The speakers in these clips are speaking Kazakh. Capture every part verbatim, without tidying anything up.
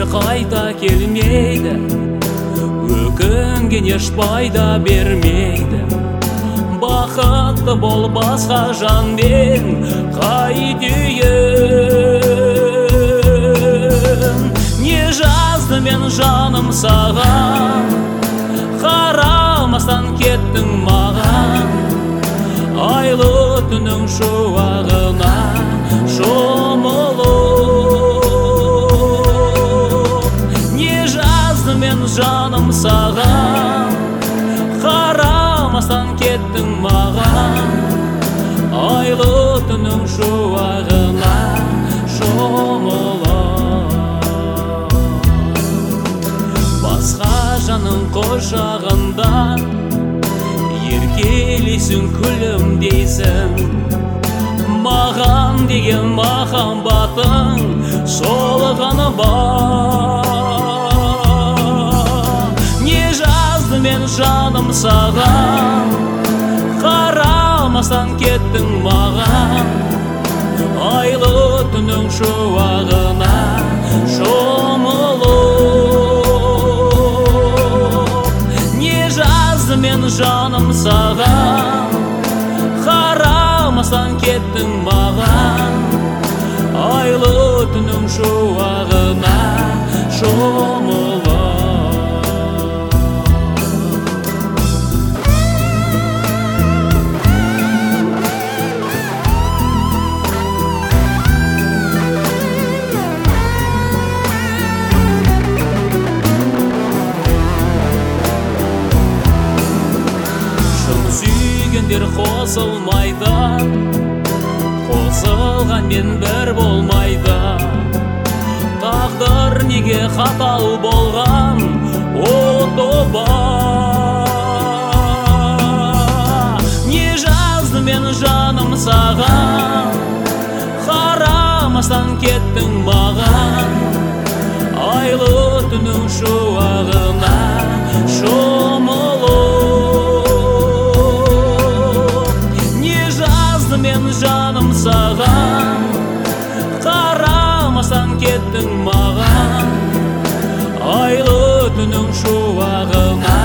қайта келмейді, өкінген еш пайда бермейді. Бақытты бол басқа жанмен қайтейін. Не жазды мен жаным саған, қарамастан кеттің маған. Айлы түннің шуағына шомылып. Не жазды мен жаным саған, қарамастан кеттің маған. Айлы түннің шуағына шомылып. Басқа жаның құшағында еркелейсің, күлімдейсің. Маған деген махаббатың солғаны бар. Не жазды мен жаным саған, қарамастан кеттің маған. Айлы түннің шуағына шомылып. Не жазды мен жаным саған, қарамастан кеттің маған. Айлы түннің шуағына шомылып. Сүйгендер қосылмайды, қосылған мен бір болмайды. Тағдыр неге қатал болған, о тоба. Не жазды мен жаным саған, қарамастан кеттің маған. Айлы түннің шуағына шомылып. Мен жаным саған, қарамастан кеттің маған. Айлы түннің шуағына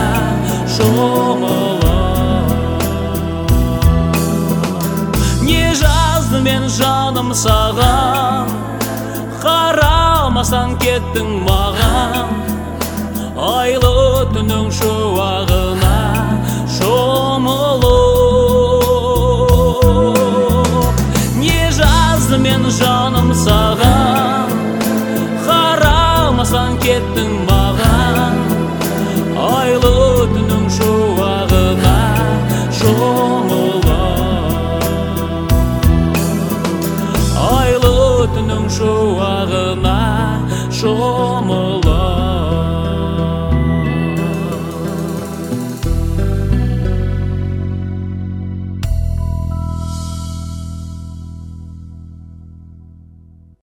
шомылып. Не жазды мен жаным саған, қарамастан кеттің маған. Айлы түннің шуағына